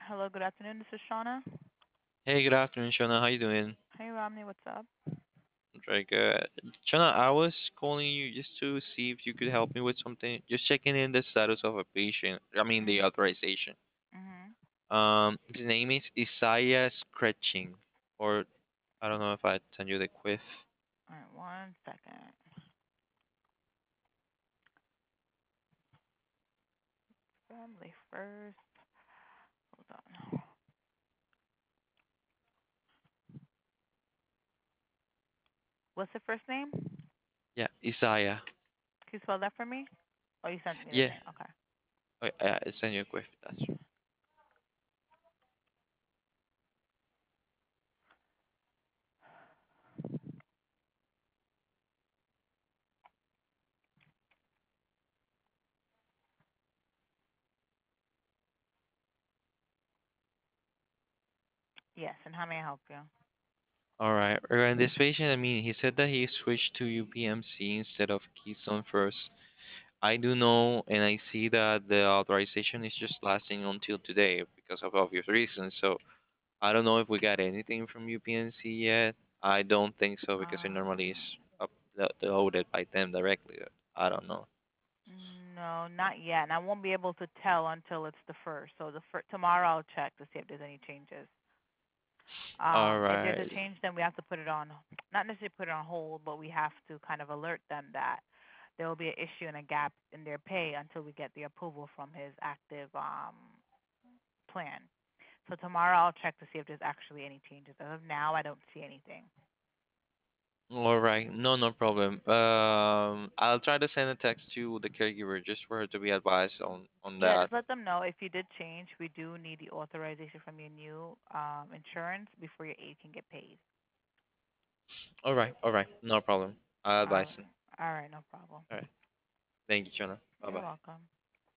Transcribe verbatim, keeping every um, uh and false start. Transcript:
Hello, good afternoon. This is Shauna. Hey, good afternoon, Shona. How you doing? Hey, Romney, what's up? Very good. Shona, I was calling you just to see if you could help me with something. Just checking in the status of a patient. I mean, the Mhm. authorization. Mhm. Um, his name is Isaiah Scretching, or I don't know if I send you the quiff. All right, one second. Family first. Hold on. What's the first name? Can Yeah, Isaiah. you spell that for me? Oh, you sent me the Yeah, name. Okay. I, I I send you a quiff. That's Yes, and how may I help you? all right. Regarding this patient, I mean, he said that he switched to U P M C instead of Keystone First. I do know, and I see that the authorization is just lasting until today because of obvious reasons. So I don't know if we got anything from U P N C yet. I don't think so because it normally Um, is uploaded by them directly. I don't know. no, not yet. And I won't be able to tell until it's the first. So the fir- tomorrow I'll check to see if there's any changes. All Um, if there's a right. change, then we have to put it on, not necessarily put it on hold, but we have to kind of alert them that there will be an issue and a gap in their pay until we get the approval from his active um, plan. So tomorrow I'll check to see if there's actually any changes. As of now, I don't see anything. All right. No, no problem. Um, I'll try to send a text to the caregiver just for her to be advised on on Yeah, that. just let them know if you did change, we do need the authorization from your new um, insurance before your aid can get paid. All right. All right. No problem. I'll All advise right. them. All right, no problem. All right. Thank you, Jonah. Bye You're bye. welcome.